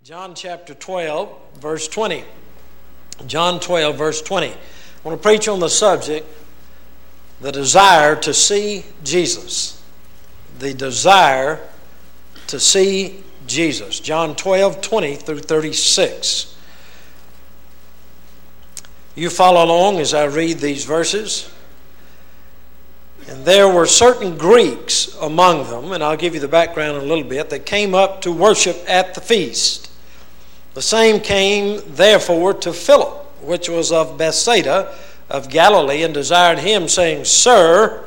John chapter 12, verse 20. John 12, verse 20. I want to preach on the subject, the desire to see Jesus. The desire to see Jesus. John 12, 20 through 36. You follow along as I read these verses. And there were certain Greeks among them, and I'll give you the background in a little bit, that came up to worship at the feast. The same came therefore to Philip, which was of Bethsaida of Galilee, and desired him, saying, Sir,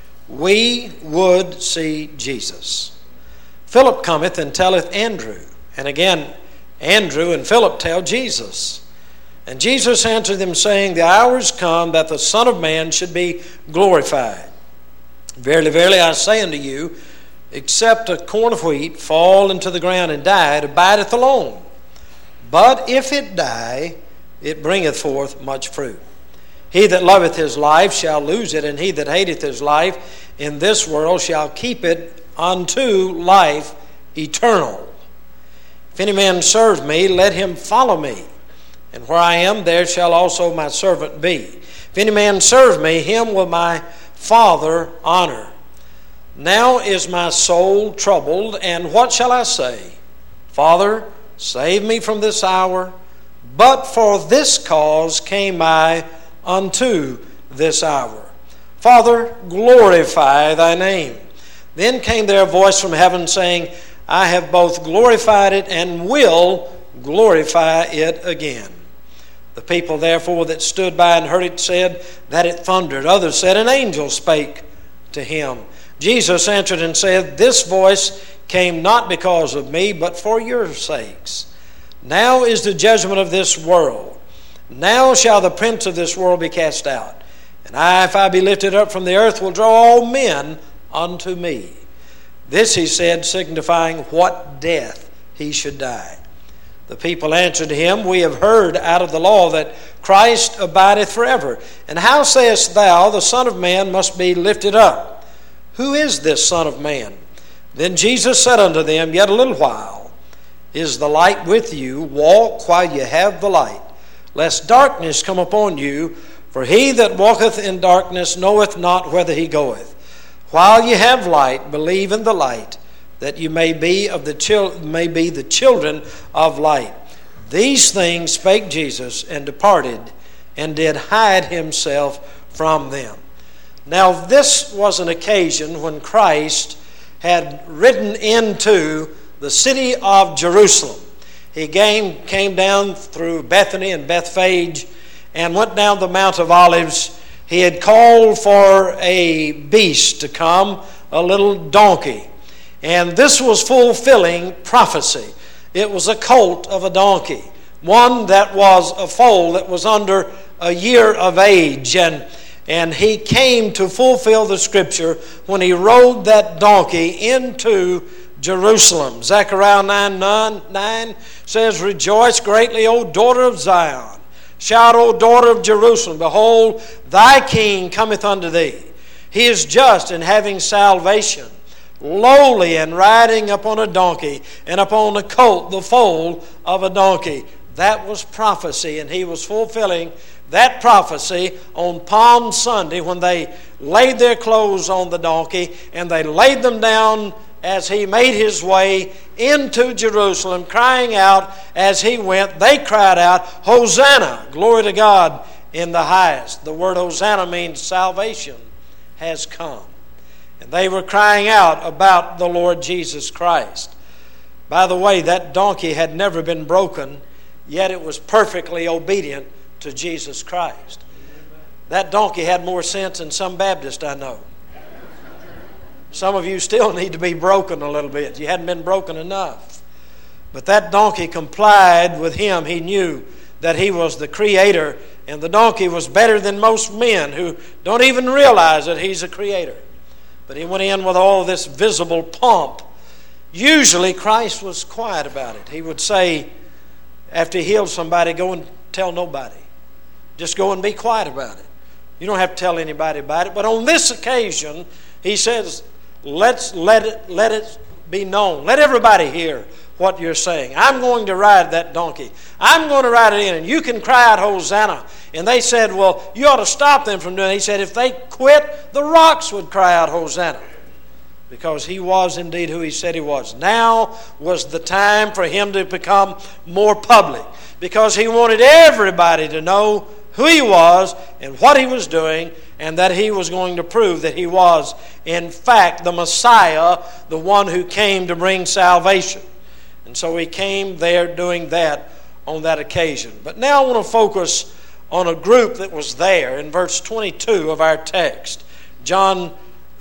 we would see Jesus. Philip cometh and telleth Andrew. And again, Andrew and Philip tell Jesus. And Jesus answered them, saying, The hour is come that the Son of Man should be glorified. Verily, verily, I say unto you, except a corn of wheat fall into the ground and die, it abideth alone. But if it die, it bringeth forth much fruit. He that loveth his life shall lose it, and he that hateth his life in this world shall keep it unto life eternal. If any man serve me, let him follow me. And where I am, there shall also my servant be. If any man serve me, him will my Father honor. Now is my soul troubled, and what shall I say? Father, save me from this hour. But for this cause came I unto this hour. Father, glorify thy name. Then came there a voice from heaven saying, I have both glorified it and will glorify it again. The people therefore that stood by and heard it said that it thundered. Others said, an angel spake to him. Jesus answered and said, This voice came not because of me, but for your sakes. Now is the judgment of this world. Now shall the prince of this world be cast out. And I, if I be lifted up from the earth, will draw all men unto me. This he said, signifying what death he should die. The people answered him, We have heard out of the law that Christ abideth forever. And how sayest thou, the Son of Man must be lifted up? Who is this Son of Man? Then Jesus said unto them, Yet a little while is the light with you. Walk while you have the light, lest darkness come upon you. For he that walketh in darkness knoweth not whither he goeth. While you have light, believe in the light, that you may be the children of light. These things spake Jesus, and departed, and did hide himself from them. Now this was an occasion when Christ had ridden into the city of Jerusalem. He came down through Bethany and Bethphage and went down the Mount of Olives. He had called for a beast to come, a little donkey. And this was fulfilling prophecy. It was a colt of a donkey, one that was a foal that was under a year of age. And he came to fulfill the scripture when he rode that donkey into Jerusalem. Zechariah 9 says, Rejoice greatly, O daughter of Zion. Shout, O daughter of Jerusalem. Behold, thy king cometh unto thee. He is just and having salvation, lowly and riding upon a donkey, and upon a colt, the foal of a donkey. That was prophecy, and he was fulfilling that prophecy on Palm Sunday when they laid their clothes on the donkey, and they laid them down as he made his way into Jerusalem, crying out as he went. They cried out, Hosanna, glory to God in the highest. The word Hosanna means salvation has come. And they were crying out about the Lord Jesus Christ. By the way, that donkey had never been broken, yet it was perfectly obedient to Jesus Christ. That donkey had more sense than some Baptists I know. Some of you still need to be broken a little bit. You hadn't been broken enough. But that donkey complied with him. He knew that he was the creator, and the donkey was better than most men who don't even realize that he's a creator. But he went in with all this visible pomp. Usually Christ was quiet about it. He would say, after he healed somebody, go and tell nobody. Just go and be quiet about it. You don't have to tell anybody about it. But on this occasion, he says, let it be known. Let everybody hear what you're saying. I'm going to ride that donkey. I'm going to ride it in, and you can cry out, Hosanna. And they said, well, you ought to stop them from doing it. He said, if they quit, the rocks would cry out, Hosanna. Because he was indeed who he said he was. Now was the time for him to become more public. Because he wanted everybody to know who he was and what he was doing, and that he was going to prove that he was, in fact, the Messiah, the one who came to bring salvation. And so he came there doing that on that occasion. But now I want to focus on a group that was there in verse 22 of our text. John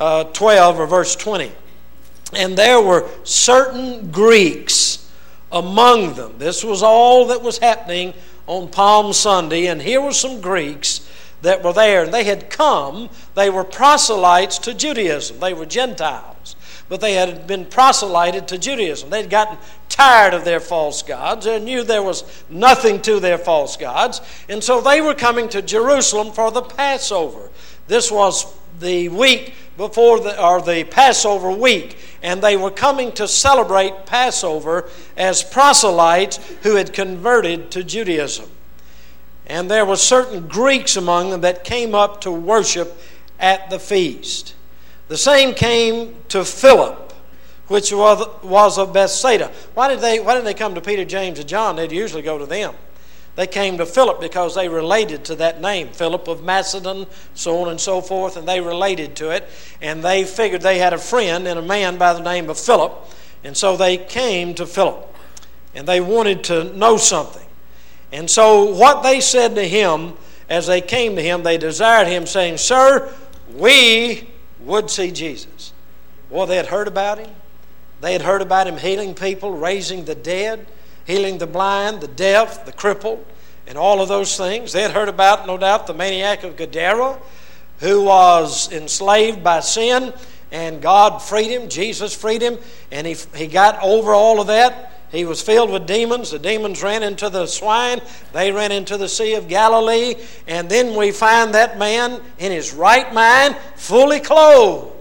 12 or verse 20. And there were certain Greeks among them. This was all that was happening on Palm Sunday, and here were some Greeks that were there, and they had come. They were proselytes to Judaism. They were Gentiles, but they had been proselyted to Judaism. They'd gotten tired of their false gods. They knew there was nothing to their false gods, and so they were coming to Jerusalem for the Passover. This was the week before the Passover week, and they were coming to celebrate Passover as proselytes who had converted to Judaism. And there were certain Greeks among them that came up to worship at the feast. The same came to Philip, which was of Bethsaida. Why didn't they come to Peter, James, and John? They'd usually go to them. They came to Philip because they related to that name, Philip of Macedon, so on and so forth, and they related to it. And they figured they had a friend in a man by the name of Philip, and so they came to Philip. And they wanted to know something. And so what they said to him as they came to him, they desired him, saying, Sir, we would see Jesus. Well, they had heard about him. They had heard about him healing people, raising the dead, healing the blind, the deaf, the crippled, and all of those things. They had heard about, no doubt, the maniac of Gadara, who was enslaved by sin, and God freed him, Jesus freed him, and he got over all of that. He was filled with demons. The demons ran into the swine. They ran into the Sea of Galilee. And then we find that man in his right mind, fully clothed.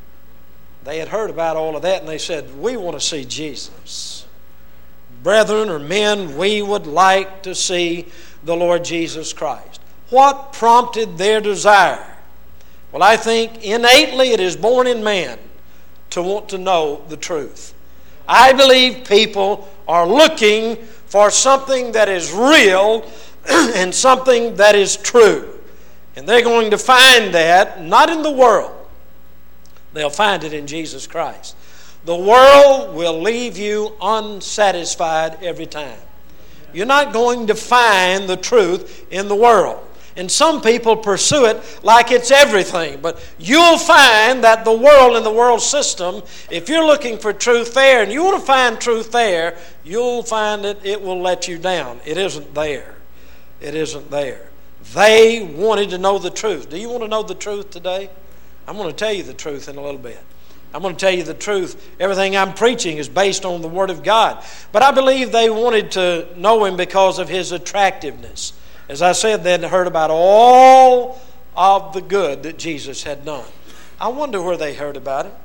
They had heard about all of that, and they said, we want to see Jesus. Brethren or men, we would like to see the Lord Jesus Christ. What prompted their desire? Well, I think innately it is born in man to want to know the truth. I believe people are looking for something that is real and something that is true. And they're going to find that not in the world. They'll find it in Jesus Christ. The world will leave you unsatisfied every time. You're not going to find the truth in the world. And some people pursue it like it's everything. But you'll find that the world and the world system, if you're looking for truth there and you want to find truth there, you'll find it will let you down. It isn't there. It isn't there. They wanted to know the truth. Do you want to know the truth today? I'm going to tell you the truth in a little bit. I'm going to tell you the truth. Everything I'm preaching is based on the Word of God. But I believe they wanted to know Him because of His attractiveness. As I said, they'd heard about all of the good that Jesus had done. I wonder where they heard about it.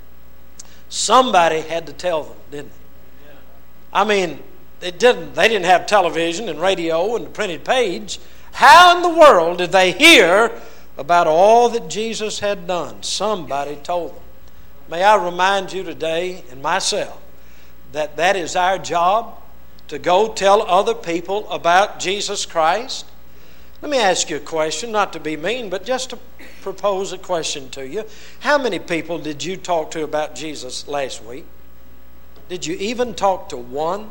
Somebody had to tell them, didn't they? I mean, they didn't have television and radio and the printed page. How in the world did they hear about all that Jesus had done? Somebody told them. May I remind you today and myself that is our job, to go tell other people about Jesus Christ. Let me ask you a question, not to be mean, but just to propose a question to you. How many people did you talk to about Jesus last week? Did you even talk to one?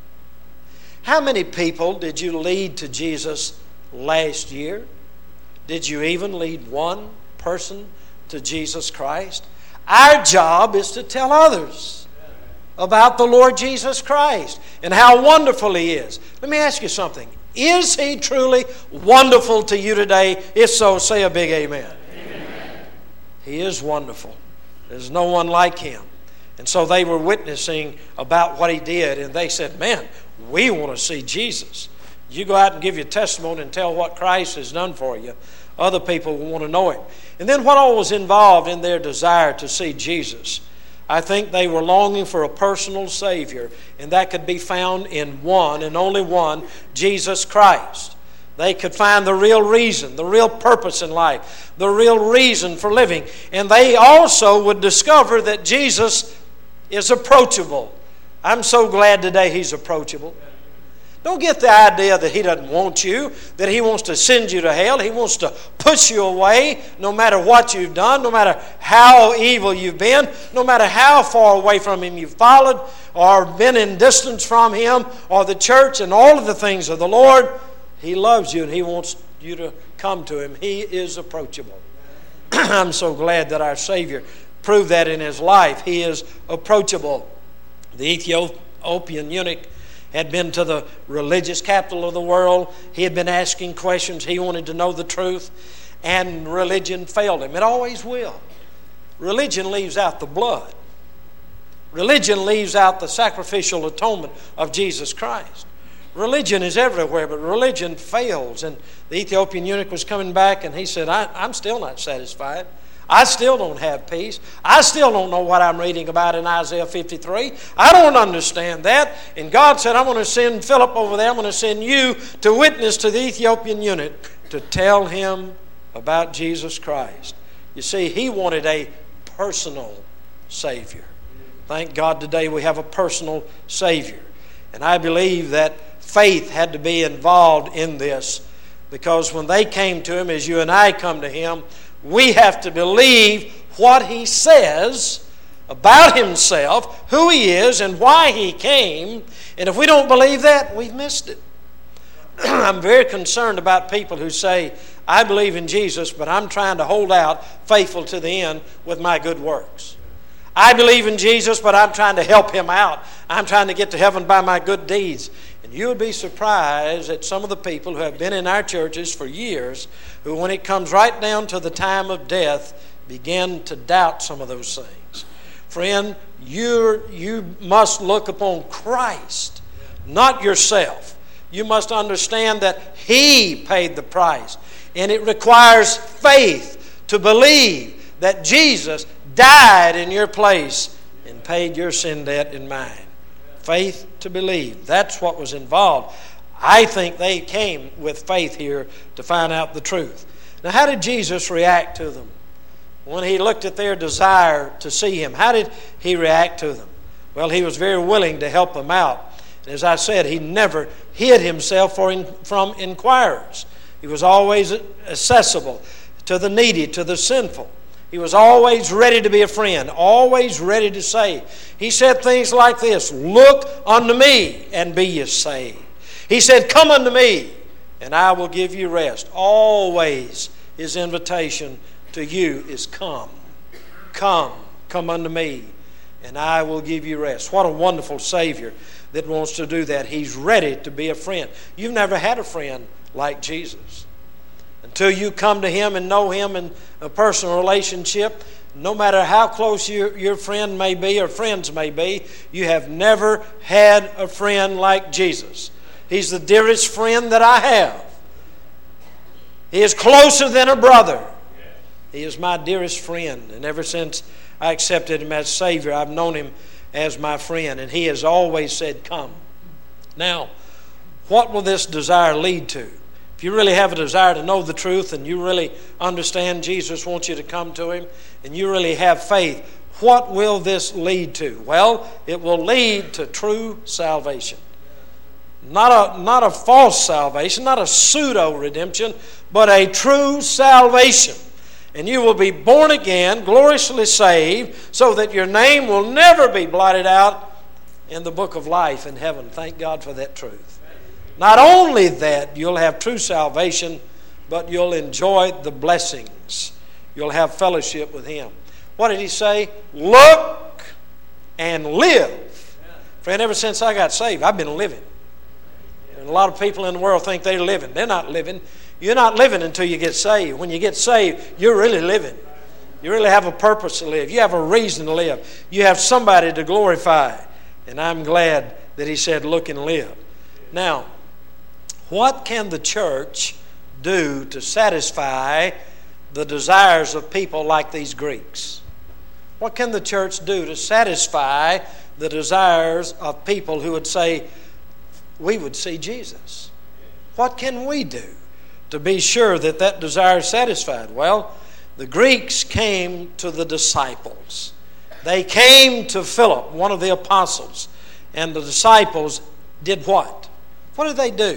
How many people did you lead to Jesus last year? Did you even lead one person to Jesus Christ? Our job is to tell others about the Lord Jesus Christ and how wonderful He is. Let me ask you something. Is He truly wonderful to you today? If so, say a big amen. Amen. He is wonderful. There's no one like Him. And so they were witnessing about what He did, and they said, man, we want to see Jesus. You go out and give your testimony and tell what Christ has done for you. Other people will want to know Him. And then what all was involved in their desire to see Jesus? I think they were longing for a personal Savior, and that could be found in one and only one, Jesus Christ. They could find the real reason, the real purpose in life, the real reason for living. And they also would discover that Jesus is approachable. I'm so glad today He's approachable. Don't get the idea that He doesn't want you, that He wants to send you to hell. He wants to push you away no matter what you've done, no matter how evil you've been, no matter how far away from Him you've followed or been in distance from Him or the church and all of the things of the Lord. He loves you and He wants you to come to Him. He is approachable. I'm so glad that our Savior proved that in His life. He is approachable. The Ethiopian eunuch had been to the religious capital of the world. He had been asking questions. He wanted to know the truth. And religion failed him. It always will. Religion leaves out the blood. Religion leaves out the sacrificial atonement of Jesus Christ. Religion is everywhere, but religion fails. And the Ethiopian eunuch was coming back and he said, I'm still not satisfied. I still don't have peace. I still don't know what I'm reading about in Isaiah 53. I don't understand that. And God said, I'm going to send Philip over there. I'm going to send you to witness to the Ethiopian eunuch to tell him about Jesus Christ. You see, he wanted a personal Savior. Thank God today we have a personal Savior. And I believe that faith had to be involved in this, because when they came to Him, as you and I come to Him, we have to believe what He says about Himself, who He is, and why He came. And if we don't believe that, we've missed it. I'm very concerned about people who say, I believe in Jesus, but I'm trying to hold out faithful to the end with my good works. I believe in Jesus, but I'm trying to help Him out. I'm trying to get to heaven by my good deeds. And you would be surprised at some of the people who have been in our churches for years, who when it comes right down to the time of death, begin to doubt some of those things. Friend, you must look upon Christ, not yourself. You must understand that He paid the price. And it requires faith to believe that Jesus died in your place and paid your sin debt and mine. Faith to believe. That's what was involved. I think they came with faith here to find out the truth. Now, how did Jesus react to them? When He looked at their desire to see Him, how did He react to them? Well, He was very willing to help them out. And as I said, He never hid Himself from inquirers. He was always accessible to the needy, to the sinful. He was always ready to be a friend, always ready to save. He said things like this, look unto me and be ye saved. He said, come unto me and I will give you rest. Always His invitation to you is come. Come unto me and I will give you rest. What a wonderful Savior that wants to do that. He's ready to be a friend. You've never had a friend like Jesus. Until you come to Him and know Him in a personal relationship, no matter how close your friend may be or friends may be, you have never had a friend like Jesus. He's the dearest friend that I have. He is closer than a brother. He is my dearest friend. And ever since I accepted Him as Savior, I've known Him as my friend. And He has always said, come. Now, what will this desire lead to? If you really have a desire to know the truth and you really understand Jesus wants you to come to Him and you really have faith, what will this lead to? Well, it will lead to true salvation. Not a false salvation, not a pseudo-redemption, but a true salvation. And you will be born again, gloriously saved, so that your name will never be blotted out in the book of life in heaven. Thank God for that truth. Not only that, you'll have true salvation, but you'll enjoy the blessings. You'll have fellowship with Him. What did He say? Look and live. Friend, ever since I got saved, I've been living. And a lot of people in the world think they're living. They're not living. You're not living until you get saved. When you get saved, you're really living. You really have a purpose to live. You have a reason to live. You have somebody to glorify. And I'm glad that He said, look and live. Now, what can the church do to satisfy the desires of people like these Greeks? What can the church do to satisfy the desires of people who would say, we would see Jesus? What can we do to be sure that that desire is satisfied? Well, the Greeks came to the disciples. They came to Philip, one of the apostles, and the disciples did what? What did they do?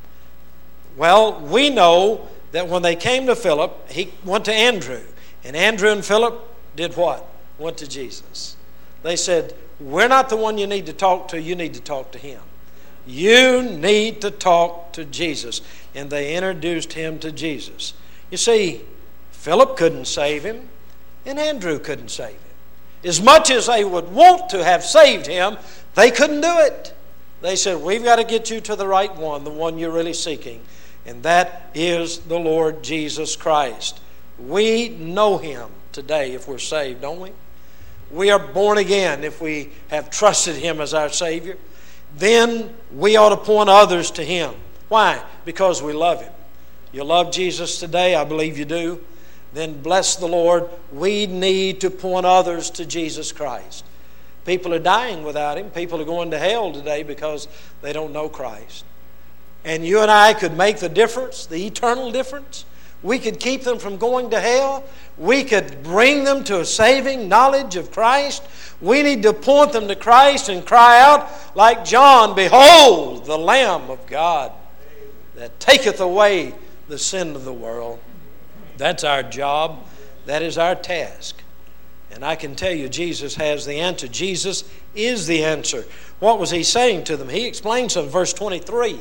Well, we know that when they came to Philip, he went to Andrew. And Andrew and Philip did what? Went to Jesus. They said, we're not the one you need to talk to, you need to talk to him. You need to talk to Jesus. And they introduced him to Jesus. You see, Philip couldn't save him, and Andrew couldn't save him. As much as they would want to have saved him, they couldn't do it. They said, we've got to get you to the right one, the one you're really seeking. And that is the Lord Jesus Christ. We know him today if we're saved, don't we? We are born again if we have trusted him as our Savior. Then we ought to point others to him. Why? Because we love him. You love Jesus today? I believe you do. Then bless the Lord. We need to point others to Jesus Christ. People are dying without him. People are going to hell today because they don't know Christ. And you and I could make the difference, the eternal difference. We could keep them from going to hell. We could bring them to a saving knowledge of Christ. We need to point them to Christ and cry out like John, behold, the Lamb of God that taketh away the sin of the world. That's our job. That is our task. And I can tell you, Jesus has the answer. Jesus is the answer. What was he saying to them? He explains in verse 23.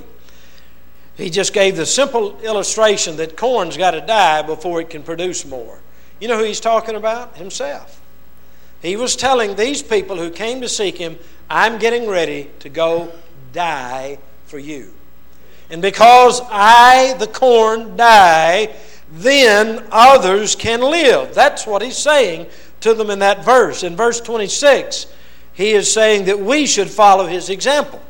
He just gave the simple illustration that corn's got to die before it can produce more. You know who he's talking about? Himself. He was telling these people who came to seek him, I'm getting ready to go die for you. And because I, the corn, die, then others can live. That's what he's saying to them in that verse. In verse 26, he is saying that we should follow his example.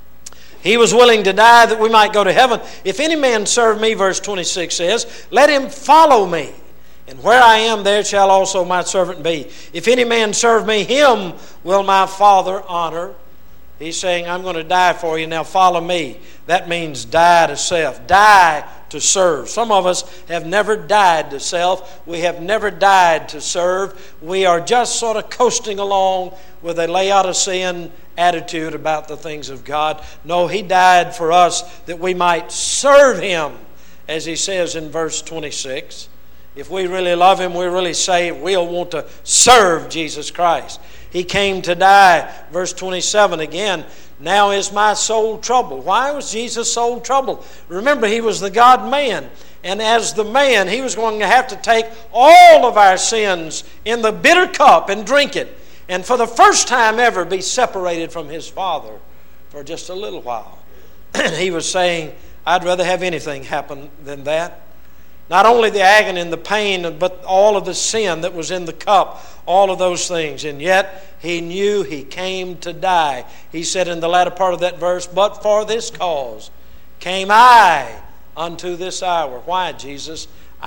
He was willing to die that we might go to heaven. If any man serve me, verse 26 says, let him follow me. And where I am, there shall also my servant be. If any man serve me, him will my Father honor. He's saying, I'm going to die for you. Now follow me. That means die to self. Die to serve. Some of us have never died to self. We have never died to serve. We are just sort of coasting along with a Laodicean attitude about the things of God. No, he died for us that we might serve him, as he says in verse 26. If we really love him, we're really saved, we'll want to serve Jesus Christ. He came to die. Verse 27 again, now is my soul troubled. Why was Jesus' soul troubled? Remember, he was the God-man. And as the man, he was going to have to take all of our sins in the bitter cup and drink it. And for the first time ever be separated from his Father for just a little while. He was saying, I'd rather have anything happen than that. Not only the agony and the pain, but all of the sin that was in the cup, all of those things. And yet, he knew he came to die. He said in the latter part of that verse, but for this cause came I unto this hour. Why, Jesus?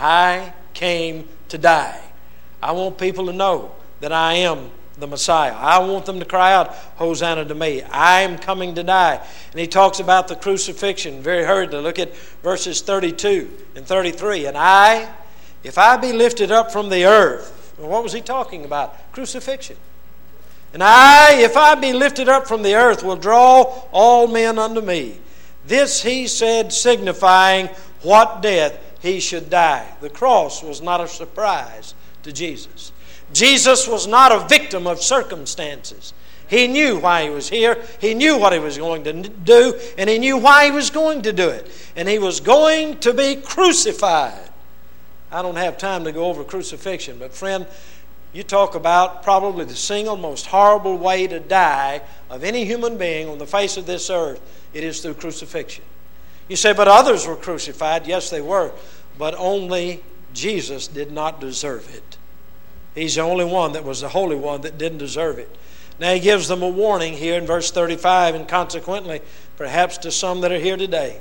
I came to die. I want people to know that I am the Messiah. I want them to cry out, Hosanna to me. I am coming to die. And he talks about the crucifixion very hurriedly. Look at verses 32 and 33. And I, if I be lifted up from the earth. Well, what was he talking about? Crucifixion. And I, if I be lifted up from the earth, will draw all men unto me. This he said, signifying what death he should die. The cross was not a surprise to Jesus. Jesus was not a victim of circumstances. He knew why he was here. He knew what he was going to do, and he knew why he was going to do it. And he was going to be crucified. I don't have time to go over crucifixion, but friend, you talk about probably the single most horrible way to die of any human being on the face of this earth. It is through crucifixion. You say, but others were crucified. Yes, they were. But only Jesus did not deserve it. He's the only one that was the Holy One that didn't deserve it. Now he gives them a warning here in verse 35, and consequently, perhaps to some that are here today.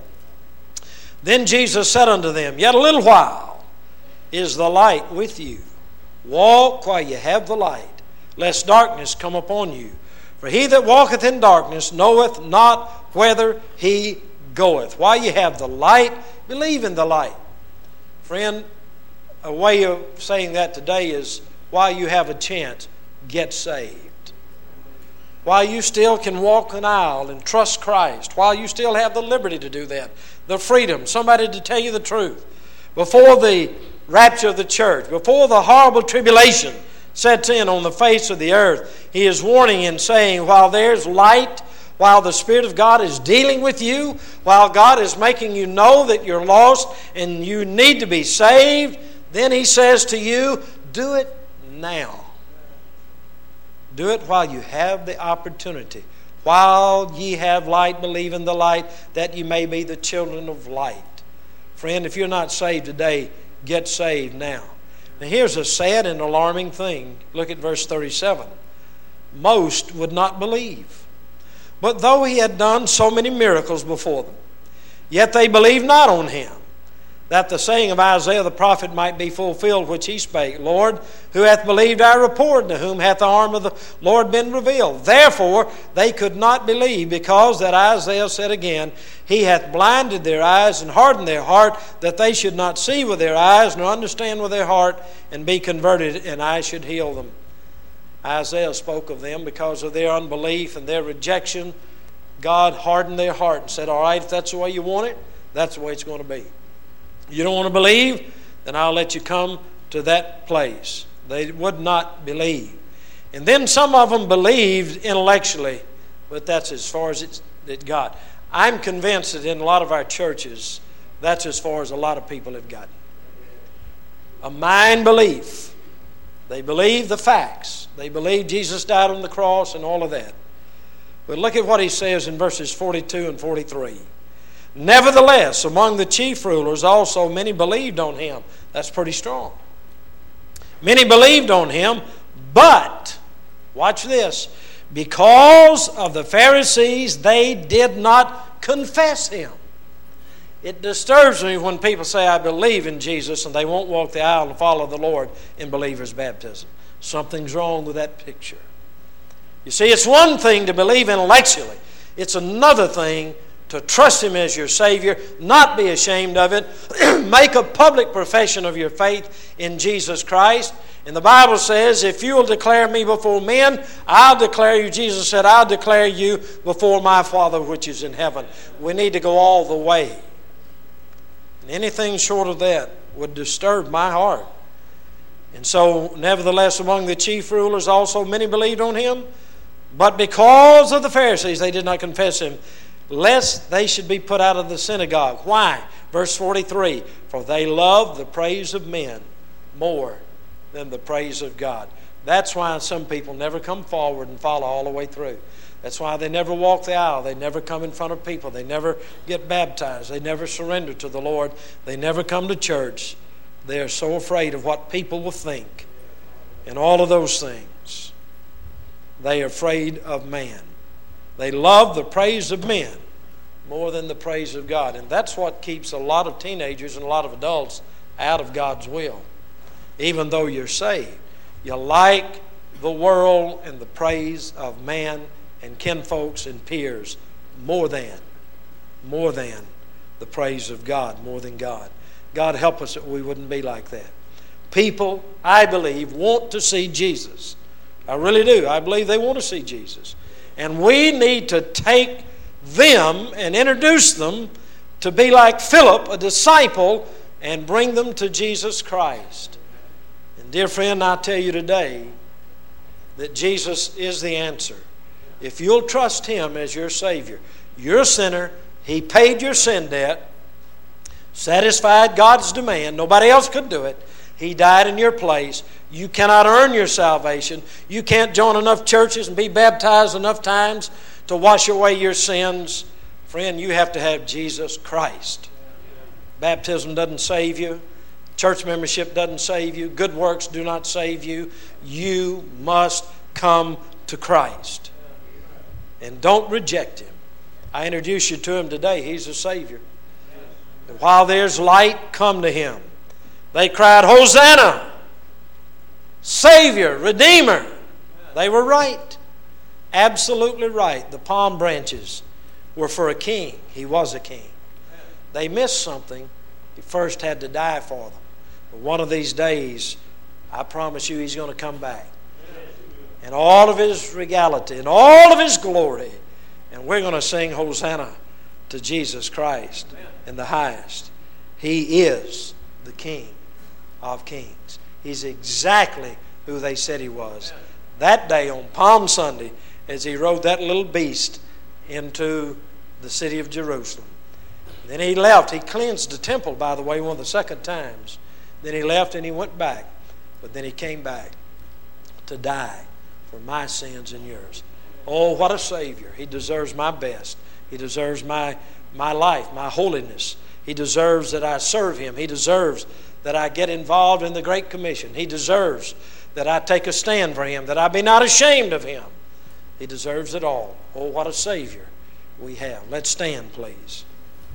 Then Jesus said unto them, yet a little while is the light with you. Walk while you have the light, lest darkness come upon you. For he that walketh in darkness knoweth not whither he goeth. While you have the light, believe in the light. Friend, a way of saying that today is, while you have a chance, get saved. While you still can walk an aisle and trust Christ, while you still have the liberty to do that, the freedom, somebody to tell you the truth, before the rapture of the church, before the horrible tribulation sets in on the face of the earth, he is warning and saying, while there's light, while the Spirit of God is dealing with you, while God is making you know that you're lost and you need to be saved, then he says to you, do it now. Do it while you have the opportunity. While ye have light, believe in the light, that you may be the children of light. Friend, if you're not saved today, get saved now. Now here's a sad and alarming thing. Look at verse 37. Most would not believe. But though he had done so many miracles before them, yet they believed not on him, that the saying of Isaiah the prophet might be fulfilled, which he spake, Lord, who hath believed our report, and to whom hath the arm of the Lord been revealed? Therefore they could not believe, because that Isaiah said again, he hath blinded their eyes and hardened their heart, that they should not see with their eyes, nor understand with their heart, and be converted, and I should heal them. Isaiah spoke of them because of their unbelief and their rejection. God hardened their heart and said, all right, if that's the way you want it, that's the way it's going to be. You don't want to believe? Then I'll let you come to that place. They would not believe. And then some of them believed intellectually, but that's as far as it got. I'm convinced that in a lot of our churches, that's as far as a lot of people have gotten. A mind belief. They believe the facts. They believe Jesus died on the cross and all of that. But look at what he says in verses 42 and 43. Nevertheless, among the chief rulers also many believed on him. That's pretty strong. Many believed on him, but, watch this, because of the Pharisees, they did not confess him. It disturbs me when people say, I believe in Jesus, and they won't walk the aisle and follow the Lord in believer's baptism. Something's wrong with that picture. You see, it's one thing to believe intellectually. It's another thing to trust him as your Savior, not be ashamed of it, make a public profession of your faith in Jesus Christ. And the Bible says, if you will declare me before men, I'll declare you. Jesus said, I'll declare you before my Father which is in heaven. We need to go all the way. And anything short of that would disturb my heart. And so, nevertheless, among the chief rulers also many believed on him, but because of the Pharisees they did not confess him, lest they should be put out of the synagogue. Why? Verse 43, for they love the praise of men more than the praise of God. That's why some people never come forward and follow all the way through. That's why they never walk the aisle. They never come in front of people. They never get baptized. They never surrender to the Lord. They never come to church. They are so afraid of what people will think and all of those things. They are afraid of man. They love the praise of men more than the praise of God. And that's what keeps a lot of teenagers and a lot of adults out of God's will. Even though you're saved, you like the world and the praise of man and kinfolks and peers more than the praise of God, more than God. God help us that we wouldn't be like that. People, I believe, want to see Jesus. I really do. I believe they want to see Jesus. And we need to take them and introduce them to be like Philip, a disciple, and bring them to Jesus Christ. And dear friend, I tell you today that Jesus is the answer. If you'll trust him as your Savior, you're a sinner. He paid your sin debt, satisfied God's demand. Nobody else could do it. He died in your place. You cannot earn your salvation. You can't join enough churches and be baptized enough times to wash away your sins. Friend, you have to have Jesus Christ. Baptism doesn't save you. Church membership doesn't save you. Good works do not save you. You must come to Christ. And don't reject him. I introduce you to him today. He's a Savior. And while there's light, come to him. They cried, Hosanna! Savior, Redeemer, They were right. Absolutely right. The palm branches were for a king. He was a king. They missed something. He first had to die for them. But one of these days, I promise you, He's going to come back. In all of His regality, in all of His glory. And we're going to sing Hosanna to Jesus Christ in the highest. He is the King of kings. He's exactly who they said He was. That day on Palm Sunday, as He rode that little beast into the city of Jerusalem. Then He left. He cleansed the temple, by the way, one of the second times. Then He left and He went back. But then He came back to die for my sins and yours. Oh, what a Savior. He deserves my best. He deserves my life, my holiness. He deserves that I serve Him. He deserves that I get involved in the Great Commission. He deserves that I take a stand for Him, that I be not ashamed of Him. He deserves it all. Oh, what a Savior we have. Let's stand, please.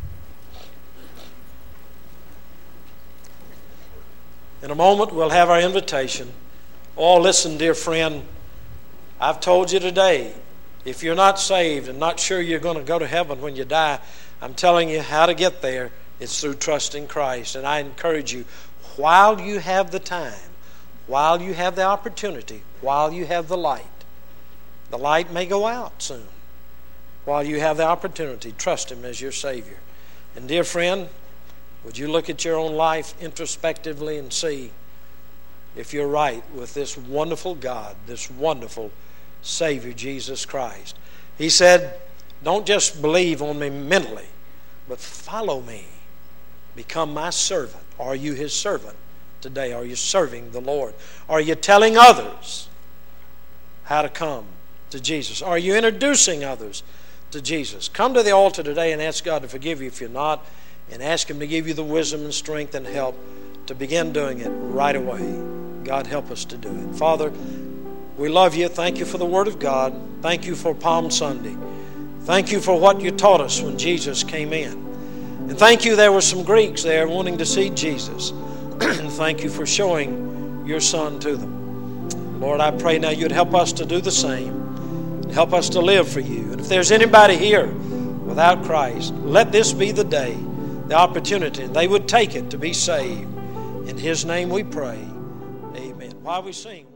In a moment, we'll have our invitation. Oh, listen, dear friend, I've told you today, if you're not saved and not sure you're going to go to heaven when you die, I'm telling you how to get there. It's through trusting Christ. And I encourage you, while you have the time, while you have the opportunity, while you have the light may go out soon. While you have the opportunity, trust Him as your Savior. And dear friend, would you look at your own life introspectively and see if you're right with this wonderful God, this wonderful Savior, Jesus Christ. He said, don't just believe on me mentally, but follow me. Become my servant. Are you His servant today? Are you serving the Lord? Are you telling others how to come to Jesus? Are you introducing others to Jesus? Come to the altar today and ask God to forgive you if you're not, and ask Him to give you the wisdom and strength and help to begin doing it right away. God, help us to do it. Father, we love You. Thank You for the Word of God. Thank You for Palm Sunday. Thank You for what You taught us when Jesus came in. And thank You there were some Greeks there wanting to see Jesus. And thank You for showing Your Son to them. Lord, I pray now You'd help us to do the same. And help us to live for You. And if there's anybody here without Christ, let this be the day, the opportunity, and they would take it to be saved. In His name we pray. Amen. While we sing.